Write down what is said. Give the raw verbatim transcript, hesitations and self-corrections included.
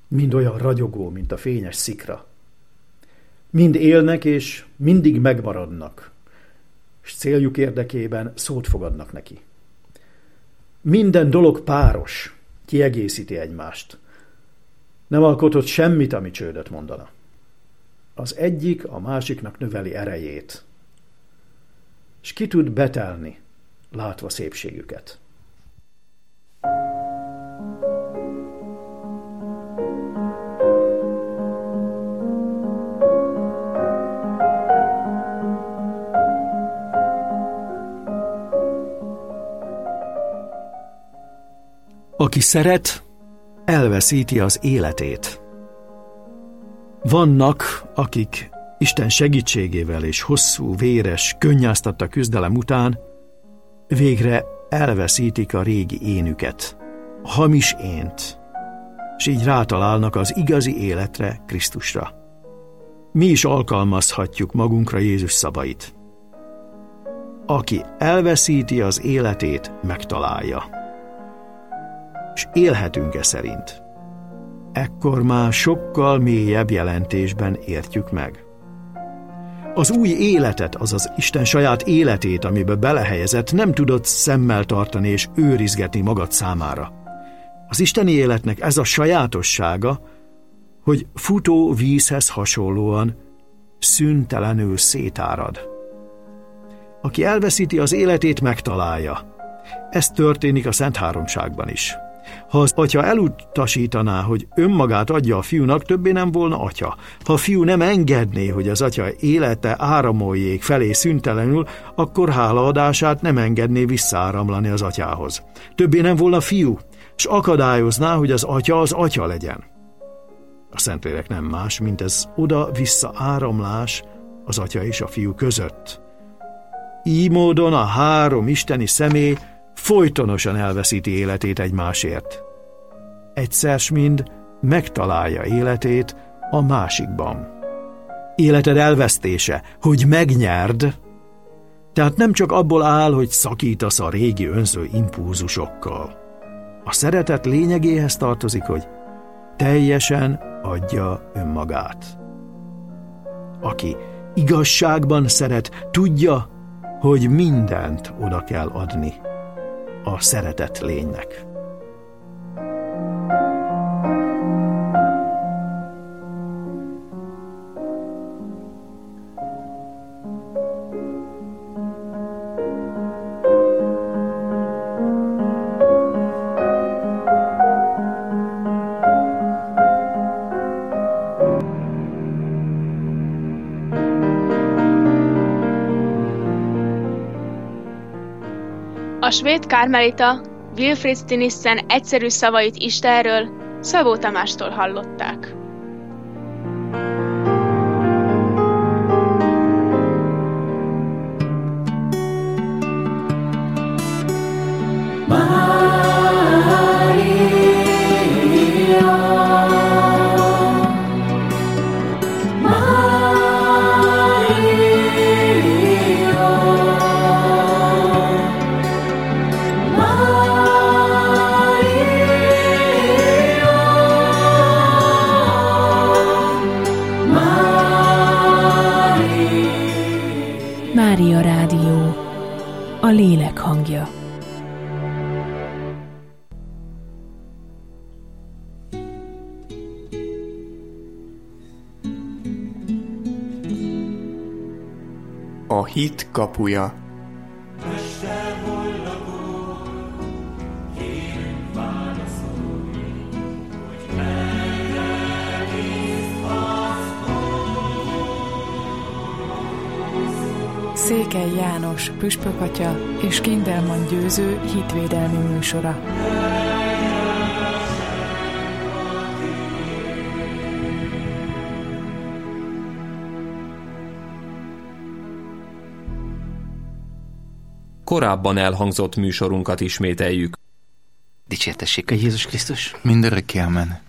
mind olyan ragyogó, mint a fényes szikra. Mind élnek és mindig megmaradnak, és céljuk érdekében szót fogadnak neki. Minden dolog páros, kiegészíti egymást. Nem alkotott semmit, ami csődöt mondana. Az egyik a másiknak növeli erejét, és ki tud betelni, látva szépségüket. Aki szeret, elveszíti az életét. Vannak, akik Isten segítségével és hosszú, véres, könnyáztatta küzdelem után végre elveszítik a régi énüket, a hamis ént, és így rátalálnak az igazi életre, Krisztusra. Mi is alkalmazhatjuk magunkra Jézus szavait. Aki elveszíti az életét, megtalálja. És élhetünk-e szerint? Ekkor már sokkal mélyebb jelentésben értjük meg. Az új életet, azaz Isten saját életét, amiben belehelyezett, nem tudod szemmel tartani és őrizgetni magad számára. Az isteni életnek ez a sajátossága, hogy futó vízhez hasonlóan szüntelenül szétárad. Aki elveszíti az életét, megtalálja. Ez történik a Szent Háromságban is. Ha az atya elutasítaná, hogy önmagát adja a fiúnak, többé nem volna atya. Ha a fiú nem engedné, hogy az atya élete áramoljék felé szüntelenül, akkor hálaadását nem engedné visszaáramlani az atyához. Többé nem volna fiú, és akadályozná, hogy az atya az atya legyen. A Szentlélek nem más, mint ez oda-vissza áramlás az atya és a fiú között. Így módon a három isteni személy folytonosan elveszíti életét egymásért. Egyszer s mind megtalálja életét a másikban. Életed elvesztése, hogy megnyerd, tehát nem csak abból áll, hogy szakítasz a régi önző impulzusokkal. A szeretet lényegéhez tartozik, hogy teljesen adja önmagát. Aki igazságban szeret, tudja, hogy mindent oda kell adni a szeretett lénynek. A svéd kármelita Wilfrid Stinissen egyszerű szavait Istenről Szabó Tamástól hallották. Mária Rádió, a lélek hangja. A hit kapuja. Székely János püspökatya és Kindelman Győző hitvédelmi műsora. Korábban elhangzott műsorunkat ismételjük. Dicsértessék a Jézus Krisztus! Mindörökké amen.